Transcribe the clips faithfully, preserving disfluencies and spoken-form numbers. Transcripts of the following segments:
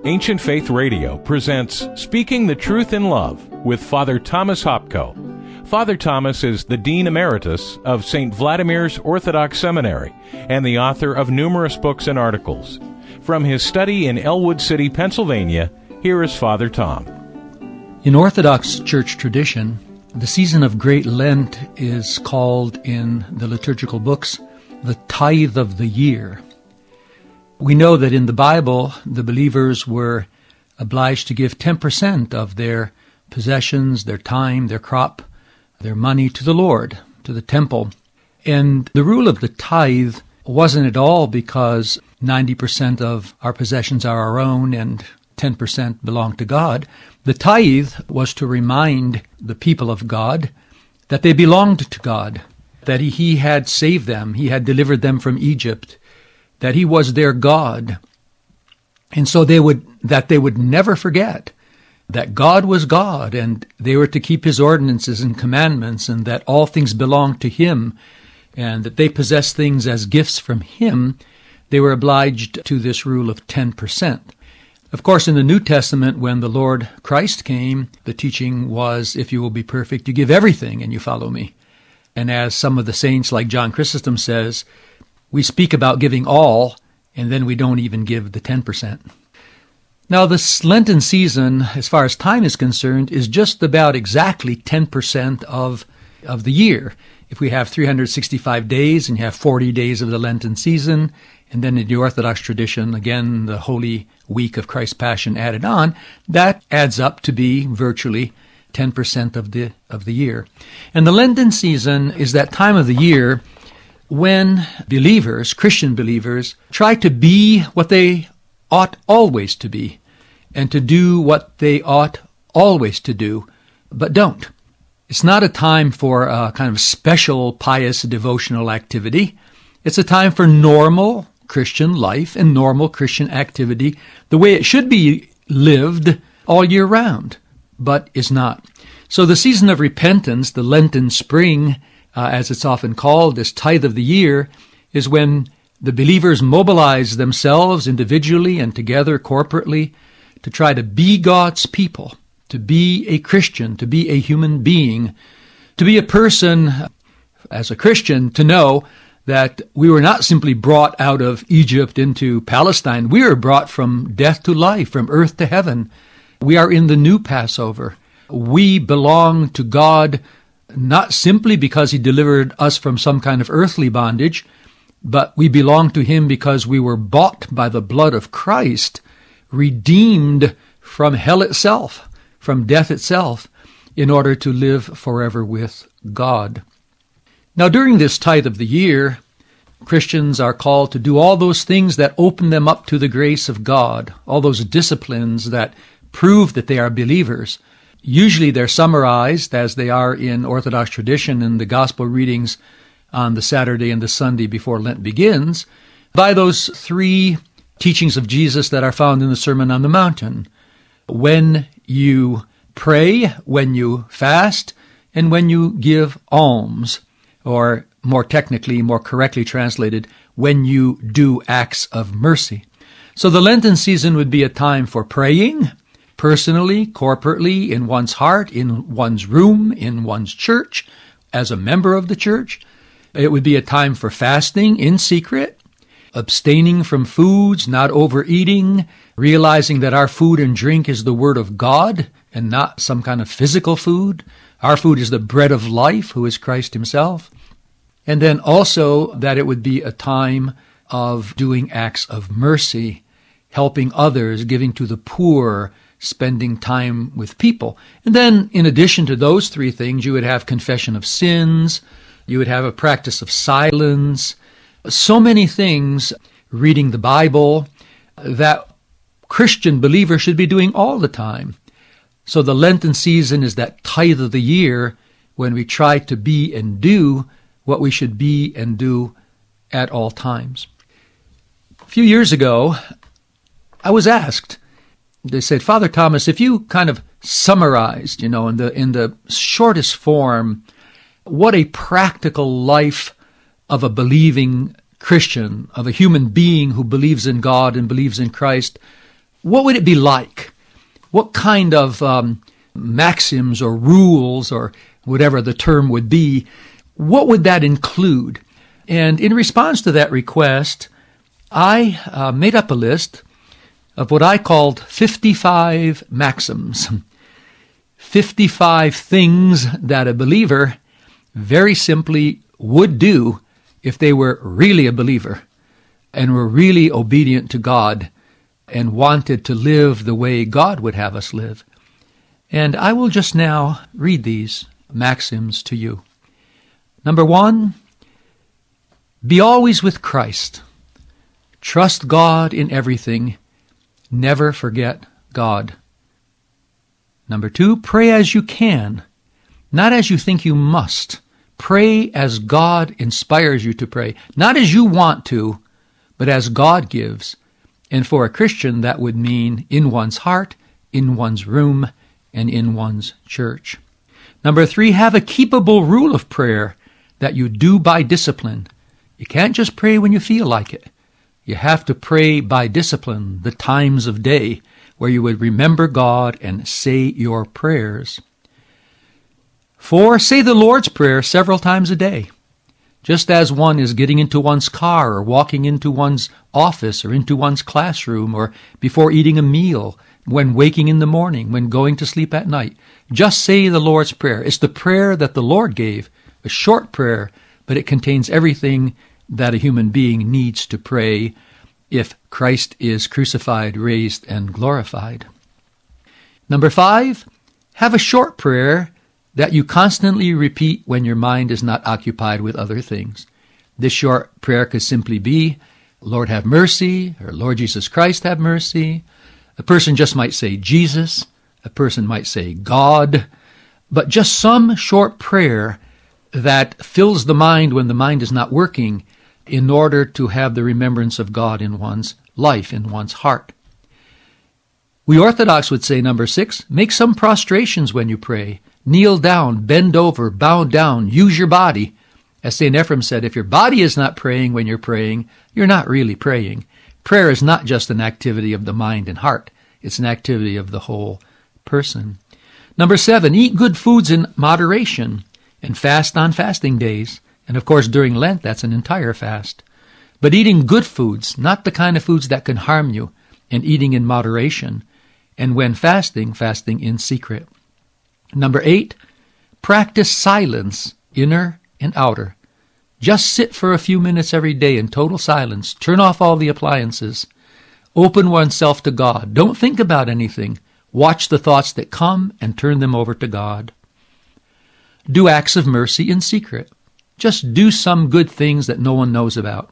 Ancient Faith Radio presents Speaking the Truth in Love with Father Thomas Hopko. Father Thomas is the Dean Emeritus of Saint Vladimir's Orthodox Seminary and the author of numerous books and articles. From his study in Elwood City, Pennsylvania, here is Father Tom. In Orthodox Church tradition, the season of Great Lent is called in the liturgical books the tithe of the year. We know that in the Bible, the believers were obliged to give ten percent of their possessions, their time, their crop, their money to the Lord, to the temple. And the rule of the tithe wasn't at all because ninety percent of our possessions are our own and ten percent belong to God. The tithe was to remind the people of God that they belonged to God, that he, he had saved them, he had delivered them from Egypt, that he was their God. And so they would that they would never forget that God was God, and they were to keep his ordinances and commandments, and that all things belonged to him, and that they possessed things as gifts from him. They were obliged to this rule of ten percent. Of course, in the New Testament, when the Lord Christ came, the teaching was, if you will be perfect, you give everything and you follow me. And as some of the saints like John Chrysostom says, we speak about giving all, and then we don't even give the ten percent. Now, this Lenten season, as far as time is concerned, is just about exactly ten percent of, of the year. If we have three hundred sixty-five days, and you have forty days of the Lenten season, and then in the Orthodox tradition, again, the Holy Week of Christ's Passion added on, that adds up to be virtually ten percent of the of the year. And the Lenten season is that time of the year when believers, Christian believers, try to be what they ought always to be, and to do what they ought always to do, but don't. It's not a time for a kind of special pious devotional activity. It's a time for normal Christian life and normal Christian activity, the way it should be lived all year round, but is not. So the season of repentance, the Lenten spring, uh, as it's often called, this tithe of the year, is when the believers mobilize themselves individually and together corporately to try to be God's people, to be a Christian, to be a human being, to be a person, as a Christian, to know that we were not simply brought out of Egypt into Palestine. We were brought from death to life, from earth to heaven. We are in the new Passover. We belong to God not simply because he delivered us from some kind of earthly bondage, but we belong to him because we were bought by the blood of Christ, redeemed from hell itself, from death itself, in order to live forever with God. Now, during this tithe of the year, Christians are called to do all those things that open them up to the grace of God, all those disciplines that prove that they are believers. Usually they're summarized, as they are in Orthodox tradition in the Gospel readings on the Saturday and the Sunday before Lent begins, by those three teachings of Jesus that are found in the Sermon on the Mountain. When you pray, when you fast, and when you give alms, or more technically, more correctly translated, when you do acts of mercy. So the Lenten season would be a time for praying, personally, corporately, in one's heart, in one's room, in one's church, as a member of the church. It would be a time for fasting in secret, abstaining from foods, not overeating, realizing that our food and drink is the Word of God and not some kind of physical food. Our food is the bread of life, who is Christ himself. And then also that it would be a time of doing acts of mercy, helping others, giving to the poor, spending time with people. And then in addition to those three things, you would have confession of sins, you would have a practice of silence, so many things, reading the Bible, that Christian believers should be doing all the time. So the Lenten season is that tithe of the year when we try to be and do what we should be and do at all times. A few years ago, I was asked, they said, Father Thomas, if you kind of summarized, you know, in the in the shortest form, what a practical life of a believing Christian, of a human being who believes in God and believes in Christ, what would it be like? What kind of um, maxims or rules or whatever the term would be, what would that include? And in response to that request, I uh, made up a list of what I called fifty-five maxims. fifty-five things that a believer very simply would do if they were really a believer and were really obedient to God and wanted to live the way God would have us live. And I will just now read these maxims to you. Number one, be always with Christ. Trust God in everything. Never forget God. Number two, pray as you can, not as you think you must. Pray as God inspires you to pray, not as you want to, but as God gives. And for a Christian, that would mean in one's heart, in one's room, and in one's church. Number three, have a keepable rule of prayer that you do by discipline. You can't just pray when you feel like it. You have to pray by discipline, the times of day where you would remember God and say your prayers. Four, say the Lord's Prayer several times a day. Just as one is getting into one's car or walking into one's office or into one's classroom or before eating a meal, when waking in the morning, when going to sleep at night. Just say the Lord's Prayer. It's the prayer that the Lord gave, a short prayer, but it contains everything that a human being needs to pray if Christ is crucified, raised, and glorified. Number five, have a short prayer that you constantly repeat when your mind is not occupied with other things. This short prayer could simply be, Lord have mercy, or Lord Jesus Christ have mercy. A person just might say Jesus. A person might say God. But just some short prayer that fills the mind when the mind is not working in order to have the remembrance of God in one's life, in one's heart. We Orthodox would say, number six, make some prostrations when you pray. Kneel down, bend over, bow down, use your body. As Saint Ephrem said, if your body is not praying when you're praying, you're not really praying. Prayer is not just an activity of the mind and heart. It's an activity of the whole person. Number seven, eat good foods in moderation and fast on fasting days. And of course, during Lent, that's an entire fast. But eating good foods, not the kind of foods that can harm you, and eating in moderation. And when fasting, fasting in secret. Number eight, practice silence, inner and outer. Just sit for a few minutes every day in total silence. Turn off all the appliances. Open oneself to God. Don't think about anything. Watch the thoughts that come and turn them over to God. Do acts of mercy in secret. Just do some good things that no one knows about.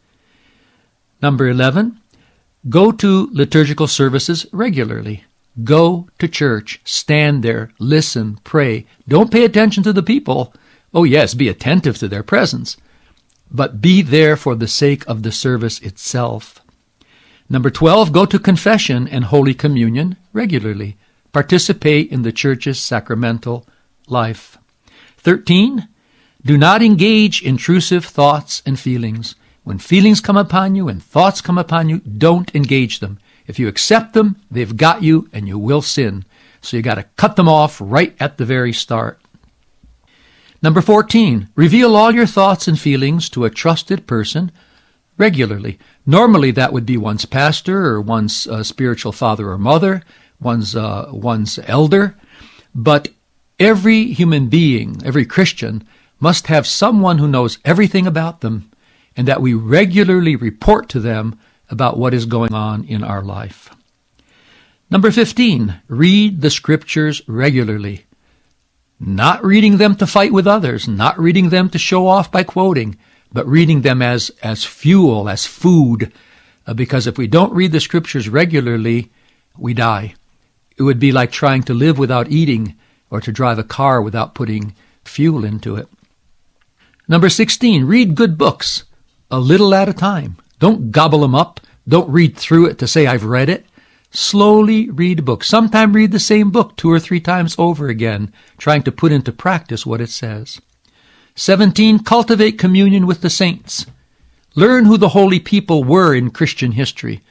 Number eleven, go to liturgical services regularly. Go to church. Stand there. Listen. Pray. Don't pay attention to the people. Oh yes, be attentive to their presence. But be there for the sake of the service itself. Number twelve, go to confession and Holy Communion regularly. Participate in the church's sacramental life. thirteen, do not engage intrusive thoughts and feelings. When feelings come upon you and thoughts come upon you, don't engage them. If you accept them, they've got you and you will sin. So you got to cut them off right at the very start. Number fourteen, reveal all your thoughts and feelings to a trusted person regularly. Normally that would be one's pastor or one's uh, spiritual father or mother, one's, uh, one's elder. But every human being, every Christian, must have someone who knows everything about them and that we regularly report to them about what is going on in our life. Number fifteen, read the scriptures regularly. Not reading them to fight with others, not reading them to show off by quoting, but reading them as, as fuel, as food. Uh, because if we don't read the scriptures regularly, we die. It would be like trying to live without eating or to drive a car without putting fuel into it. Number sixteen, read good books, a little at a time. Don't gobble them up. Don't read through it to say, I've read it. Slowly read a book. Sometimes read the same book two or three times over again, trying to put into practice what it says. seventeen, cultivate communion with the saints. Learn who the holy people were in Christian history.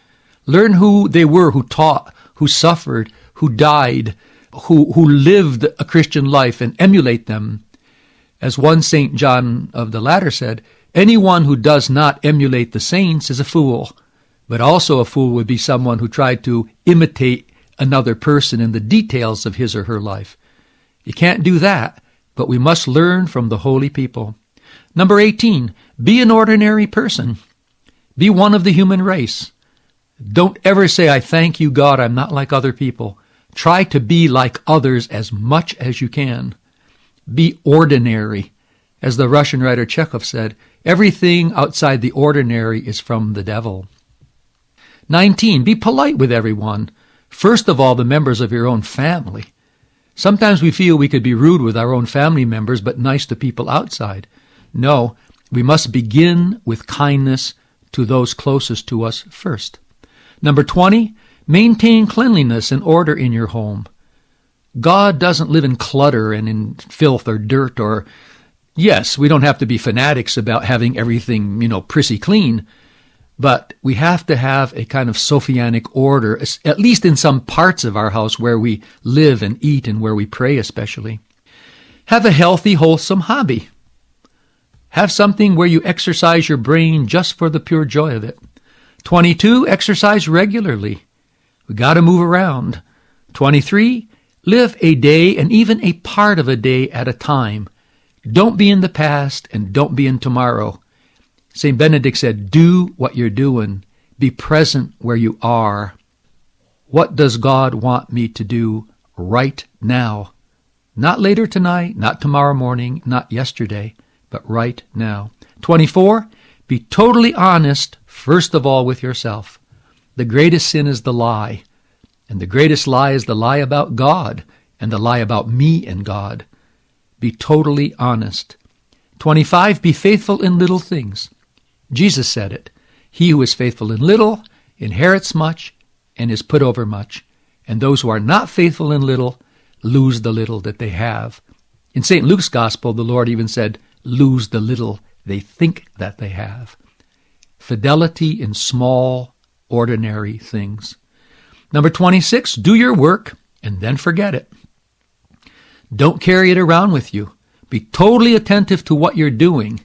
Learn who they were, who taught, who suffered, who died, who, who lived a Christian life, and emulate them. As one Saint John of the Ladder said, anyone who does not emulate the saints is a fool, but also a fool would be someone who tried to imitate another person in the details of his or her life. You can't do that, but we must learn from the holy people. Number eighteen, be an ordinary person. Be one of the human race. Don't ever say, I thank you, God, I'm not like other people. Try to be like others as much as you can. Be ordinary. As the Russian writer Chekhov said, everything outside the ordinary is from the devil. nineteen, be polite with everyone. First of all, the members of your own family. Sometimes we feel we could be rude with our own family members, but nice to people outside. No, we must begin with kindness to those closest to us first. Number twenty, maintain cleanliness and order in your home. God doesn't live in clutter and in filth or dirt or, yes, we don't have to be fanatics about having everything, you know, prissy clean, but we have to have a kind of Sophianic order, at least in some parts of our house where we live and eat and where we pray especially. Have a healthy, wholesome hobby. Have something where you exercise your brain just for the pure joy of it. twenty-two, exercise regularly. We got to move around. twenty-three, live a day and even a part of a day at a time. Don't be in the past and don't be in tomorrow. Saint Benedict said, do what you're doing. Be present where you are. What does God want me to do right now? Not later tonight, not tomorrow morning, not yesterday, but right now. twenty-four, be totally honest, first of all, with yourself. The greatest sin is the lie. And the greatest lie is the lie about God and the lie about me and God. Be totally honest. twenty-five, be faithful in little things. Jesus said it. He who is faithful in little inherits much and is put over much. And those who are not faithful in little lose the little that they have. In Saint Luke's Gospel, the Lord even said, lose the little they think that they have. Fidelity in small, ordinary things. Number twenty-six, do your work and then forget it. Don't carry it around with you. Be totally attentive to what you're doing,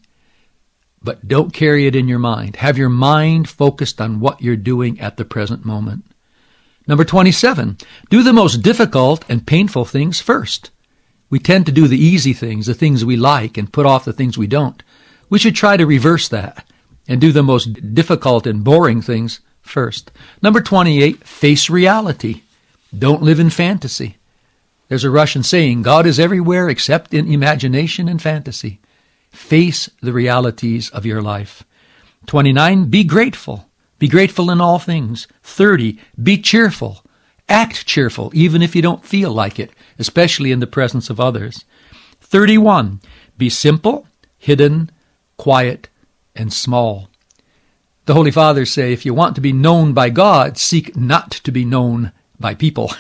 but don't carry it in your mind. Have your mind focused on what you're doing at the present moment. Number twenty-seven, do the most difficult and painful things first. We tend to do the easy things, the things we like, and put off the things we don't. We should try to reverse that and do the most difficult and boring things first. Number twenty-eight, face reality. Don't live in fantasy. There's a Russian saying, God is everywhere except in imagination and fantasy. Face the realities of your life. twenty-nine, be grateful. Be grateful in all things. thirty, be cheerful. Act cheerful, even if you don't feel like it, especially in the presence of others. thirty-one, be simple, hidden, quiet, and small. The Holy Fathers say, if you want to be known by God, seek not to be known by people.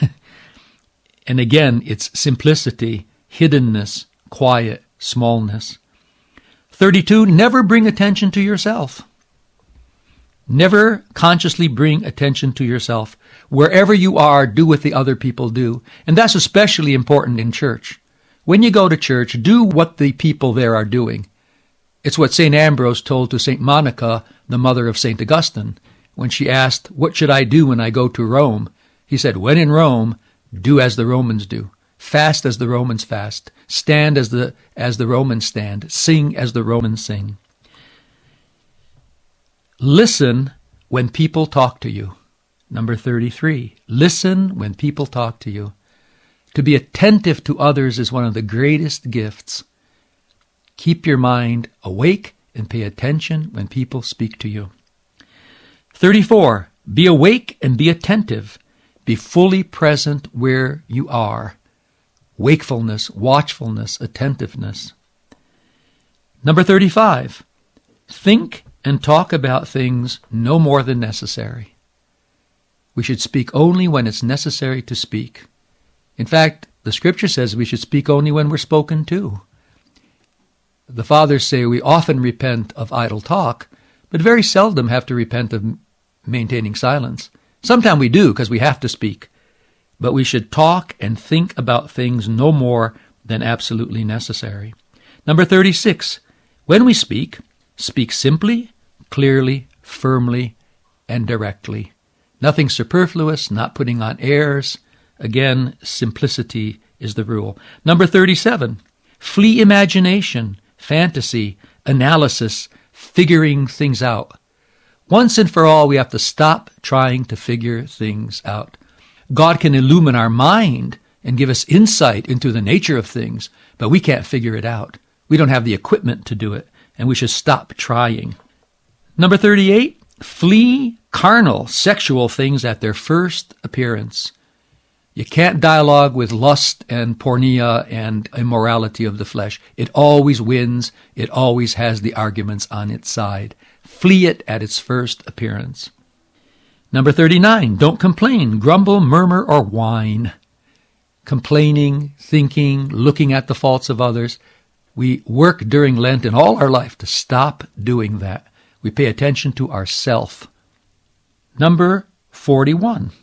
And again, it's simplicity, hiddenness, quiet, smallness. thirty-two, never bring attention to yourself. Never consciously bring attention to yourself. Wherever you are, do what the other people do. And that's especially important in church. When you go to church, do what the people there are doing. It's what Saint Ambrose told to Saint Monica, the mother of Saint Augustine, when she asked, what should I do when I go to Rome? He said, when in Rome, do as the Romans do. Fast as the Romans fast. Stand as the, as the Romans stand. Sing as the Romans sing. Listen when people talk to you. Number thirty-three, listen when people talk to you. To be attentive to others is one of the greatest gifts. Keep your mind awake and pay attention when people speak to you. thirty-four, be awake and be attentive. Be fully present where you are. Wakefulness, watchfulness, attentiveness. Number thirty-five, think and talk about things no more than necessary. We should speak only when it's necessary to speak. In fact, the Scripture says we should speak only when we're spoken to. The Fathers say we often repent of idle talk, but very seldom have to repent of maintaining silence. Sometimes we do because we have to speak. But we should talk and think about things no more than absolutely necessary. Number thirty-six, when we speak, speak simply, clearly, firmly, and directly. Nothing superfluous, not putting on airs. Again, simplicity is the rule. Number thirty-seven, flee imagination, fantasy, analysis, figuring things out. Once and for all, we have to stop trying to figure things out. God can illumine our mind and give us insight into the nature of things, but we can't figure it out. We don't have the equipment to do it, and we should stop trying. Number thirty-eight, flee carnal, sexual things at their first appearance. You can't dialogue with lust and porneia and immorality of the flesh. It always wins. It always has the arguments on its side. Flee it at its first appearance. Number thirty-nine, don't complain, grumble, murmur, or whine. Complaining, thinking, looking at the faults of others. We work during Lent and all our life to stop doing that. We pay attention to ourself. Number forty-one,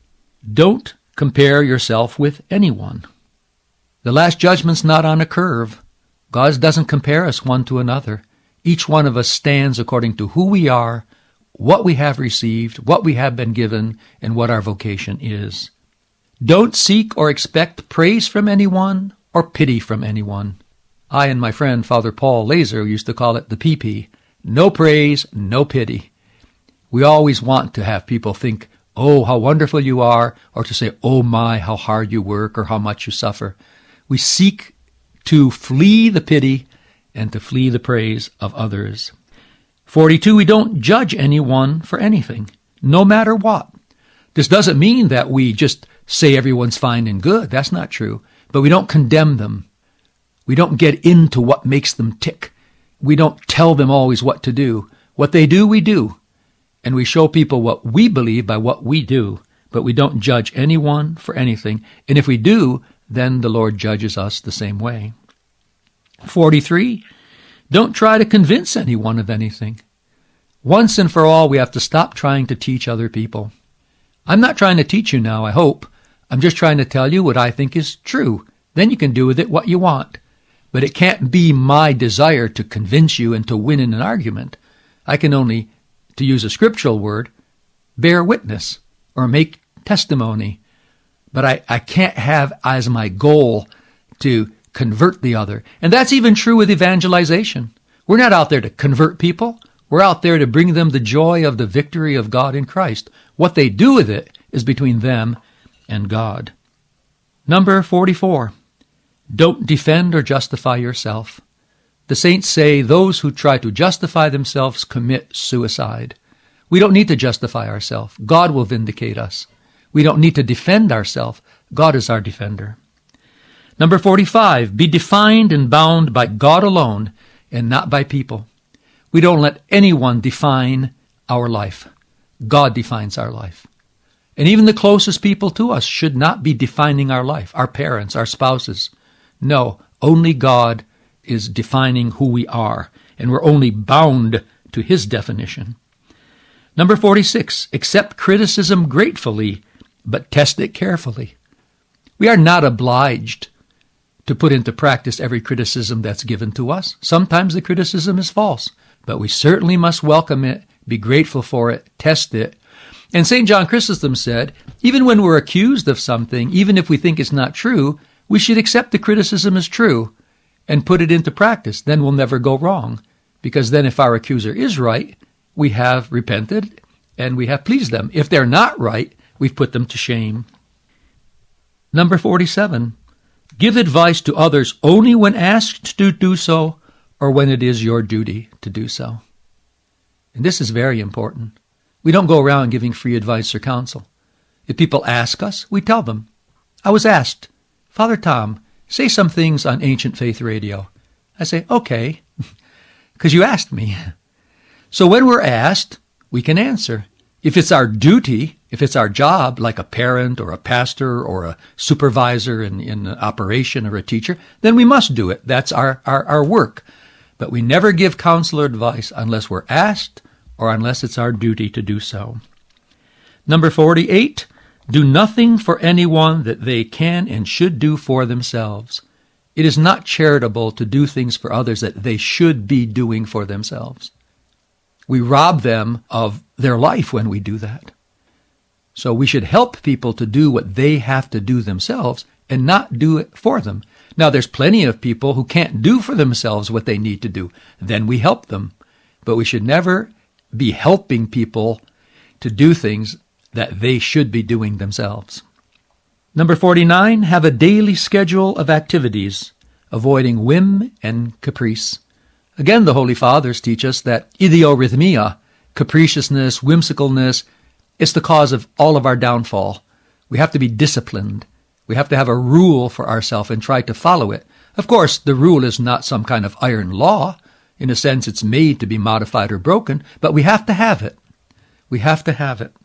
don't compare yourself with anyone. The Last Judgment's not on a curve. God doesn't compare us one to another. Each one of us stands according to who we are, what we have received, what we have been given, and what our vocation is. Don't seek or expect praise from anyone or pity from anyone. I and my friend Father Paul Laser used to call it the P P. No praise, no pity. We always want to have people think, oh, how wonderful you are, or to say, oh my, how hard you work, or how much you suffer. We seek to flee the pity and to flee the praise of others. forty-two, we don't judge anyone for anything, no matter what. This doesn't mean that we just say everyone's fine and good. That's not true. But we don't condemn them. We don't get into what makes them tick. We don't tell them always what to do. What they do, we do. And we show people what we believe by what we do. But we don't judge anyone for anything. And if we do, then the Lord judges us the same way. forty-three, don't try to convince anyone of anything. Once and for all, we have to stop trying to teach other people. I'm not trying to teach you now, I hope. I'm just trying to tell you what I think is true. Then you can do with it what you want. But it can't be my desire to convince you and to win in an argument. I can only, to use a scriptural word, bear witness or make testimony. But I, I can't have as my goal to convert the other. And that's even true with evangelization. We're not out there to convert people. We're out there to bring them the joy of the victory of God in Christ. What they do with it is between them and God. Number forty-four, don't defend or justify yourself. The saints say those who try to justify themselves commit suicide. We don't need to justify ourselves. God will vindicate us. We don't need to defend ourselves. God is our defender. Number forty-five, be defined and bound by God alone and not by people. We don't let anyone define our life. God defines our life. And even the closest people to us should not be defining our life, our parents, our spouses. No, only God is defining who we are, and we're only bound to His definition. Number forty-six, accept criticism gratefully, but test it carefully. We are not obliged to put into practice every criticism that's given to us. Sometimes the criticism is false, but we certainly must welcome it, be grateful for it, test it. And Saint John Chrysostom said, even when we're accused of something, even if we think it's not true, we should accept the criticism as true and put it into practice. Then we'll never go wrong. Because then if our accuser is right, we have repented and we have pleased them. If they're not right, we've put them to shame. Number forty-seven, give advice to others only when asked to do so or when it is your duty to do so. And this is very important. We don't go around giving free advice or counsel. If people ask us, we tell them. I was asked, Father Tom, say some things on Ancient Faith Radio. I say, okay, because you asked me. So when we're asked, we can answer. If it's our duty, if it's our job, like a parent or a pastor or a supervisor in, in an operation or a teacher, then we must do it. That's our, our, our work. But we never give counsel or advice unless we're asked or unless it's our duty to do so. Number forty-eight, do nothing for anyone that they can and should do for themselves. It is not charitable to do things for others that they should be doing for themselves. We rob them of their life when we do that. So we should help people to do what they have to do themselves and not do it for them. Now, there's plenty of people who can't do for themselves what they need to do. Then we help them. But we should never be helping people to do things that they should be doing themselves. Number forty-nine, have a daily schedule of activities, avoiding whim and caprice. Again, the Holy Fathers teach us that idiorhythmia, capriciousness, whimsicalness, is the cause of all of our downfall. We have to be disciplined. We have to have a rule for ourselves and try to follow it. Of course, the rule is not some kind of iron law. In a sense, it's made to be modified or broken, but we have to have it. We have to have it.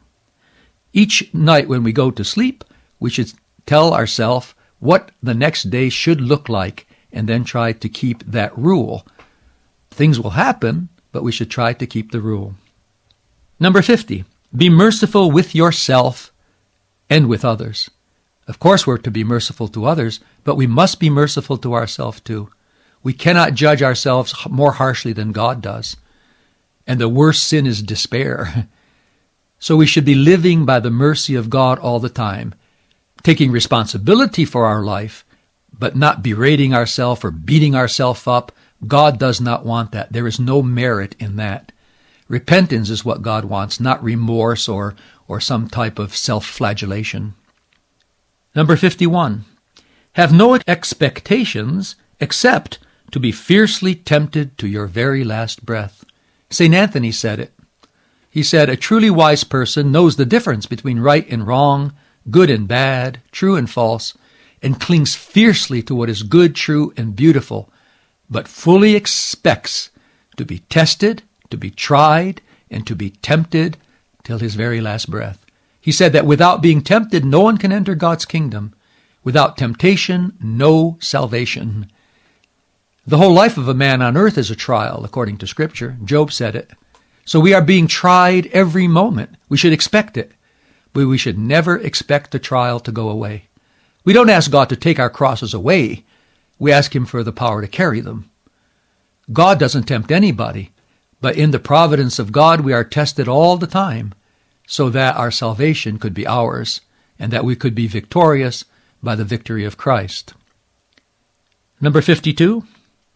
Each night when we go to sleep, we should tell ourselves what the next day should look like and then try to keep that rule. Things will happen, but we should try to keep the rule. Number fifty, be merciful with yourself and with others. Of course, we're to be merciful to others, but we must be merciful to ourselves too. We cannot judge ourselves more harshly than God does. And the worst sin is despair. So we should be living by the mercy of God all the time, taking responsibility for our life, but not berating ourselves or beating ourselves up. God does not want that. There is no merit in that. Repentance is what God wants, not remorse or, or some type of self-flagellation. Number fifty-one, have no expectations except to be fiercely tempted to your very last breath. Saint Anthony said it. He said, a truly wise person knows the difference between right and wrong, good and bad, true and false, and clings fiercely to what is good, true, and beautiful, but fully expects to be tested, to be tried, and to be tempted till his very last breath. He said that without being tempted, no one can enter God's kingdom. Without temptation, no salvation. The whole life of a man on earth is a trial, according to Scripture. Job said it. So we are being tried every moment. We should expect it. But we should never expect the trial to go away. We don't ask God to take our crosses away. We ask Him for the power to carry them. God doesn't tempt anybody. But in the providence of God, we are tested all the time, so that our salvation could be ours, and that we could be victorious by the victory of Christ. Number fifty-two,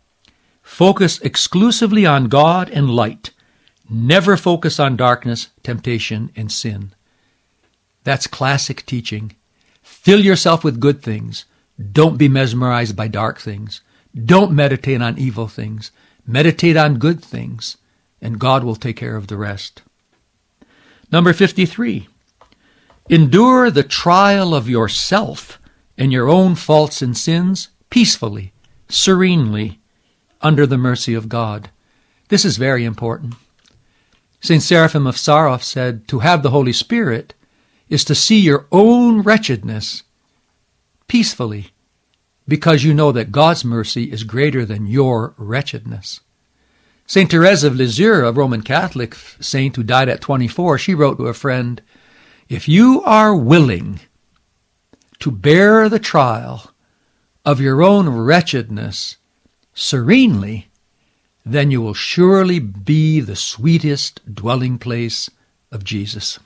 focus exclusively on God and light. Never focus on darkness, temptation, and sin. That's classic teaching. Fill yourself with good things. Don't be mesmerized by dark things. Don't meditate on evil things. Meditate on good things, and God will take care of the rest. Number fifty-three, endure the trial of yourself and your own faults and sins peacefully, serenely, under the mercy of God. This is very important. Saint Seraphim of Sarov said, to have the Holy Spirit is to see your own wretchedness peacefully, because you know that God's mercy is greater than your wretchedness. Saint Therese of Lisieux, a Roman Catholic saint who died at twenty-four, she wrote to a friend, if you are willing to bear the trial of your own wretchedness serenely, then you will surely be the sweetest dwelling place of Jesus.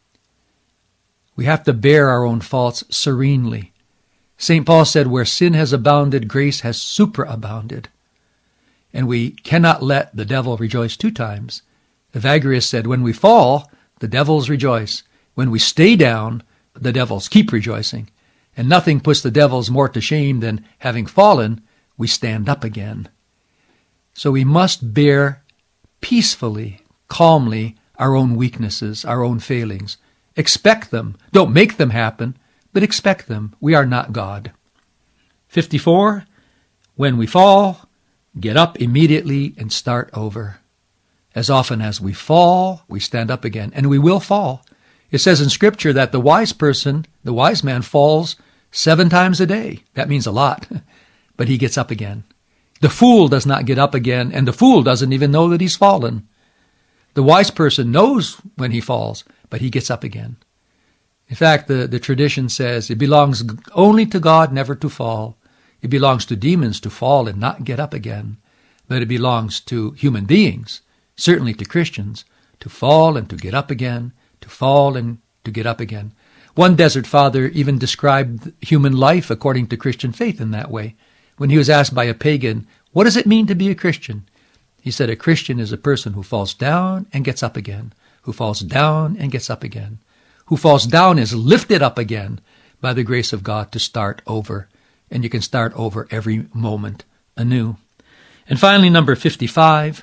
We have to bear our own faults serenely. Saint Paul said, where sin has abounded, grace has superabounded. And we cannot let the devil rejoice two times. Evagrius said, when we fall, the devils rejoice. When we stay down, the devils keep rejoicing. And nothing puts the devils more to shame than having fallen, we stand up again. So we must bear peacefully, calmly, our own weaknesses, our own failings. Expect them. Don't make them happen, but expect them. We are not God. fifty-four, when we fall, get up immediately and start over. As often as we fall, we stand up again, and we will fall. It says in Scripture that the wise person, the wise man, falls seven times a day. That means a lot, but he gets up again. The fool does not get up again, and the fool doesn't even know that he's fallen. The wise person knows when he falls, but he gets up again. In fact, the, the tradition says it belongs only to God never to fall. It belongs to demons to fall and not get up again. But it belongs to human beings, certainly to Christians, to fall and to get up again, to fall and to get up again. One desert father even described human life according to Christian faith in that way. When he was asked by a pagan, what does it mean to be a Christian? He said, a Christian is a person who falls down and gets up again, who falls down and gets up again. Who falls down is lifted up again by the grace of God to start over. And you can start over every moment anew. And finally, number fifty-five,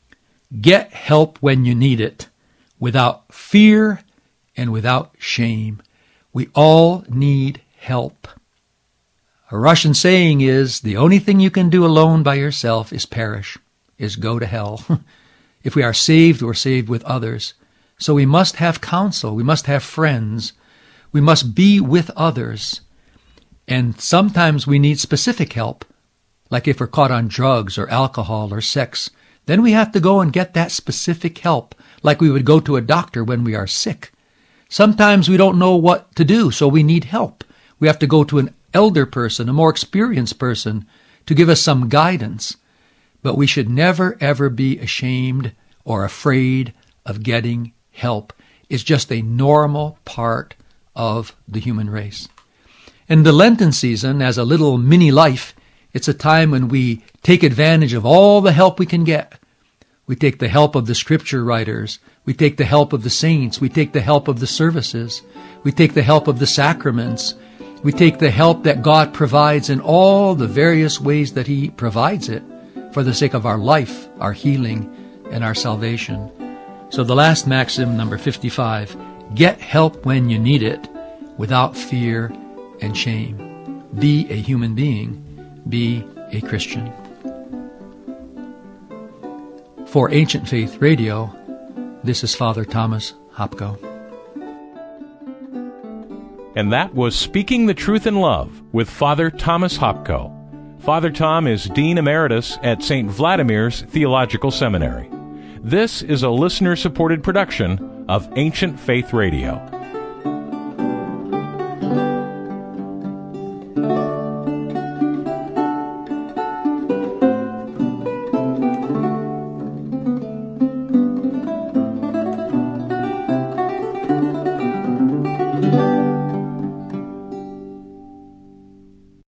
get help when you need it, without fear and without shame. We all need help. A Russian saying is, the only thing you can do alone by yourself is perish, is go to hell. If we are saved, we're saved with others. So we must have counsel. We must have friends. We must be with others. And sometimes we need specific help. Like if we're caught on drugs or alcohol or sex, then we have to go and get that specific help, like we would go to a doctor when we are sick. Sometimes we don't know what to do, so we need help. We have to go to an elder person, a more experienced person, to give us some guidance. But we should never, ever be ashamed or afraid of getting help. It's just a normal part of the human race. In the Lenten season, as a little mini life, it's a time when we take advantage of all the help we can get. We take the help of the scripture writers. We take the help of the saints. We take the help of the services. We take the help of the sacraments. We take the help that God provides in all the various ways that He provides it for the sake of our life, our healing, and our salvation. So the last maxim, number fifty-five, get help when you need it without fear and shame. Be a human being. Be a Christian. For Ancient Faith Radio, this is Father Thomas Hopko. And that was Speaking the Truth in Love with Father Thomas Hopko. Father Tom is Dean Emeritus at Saint Vladimir's Theological Seminary. This is a listener-supported production of Ancient Faith Radio.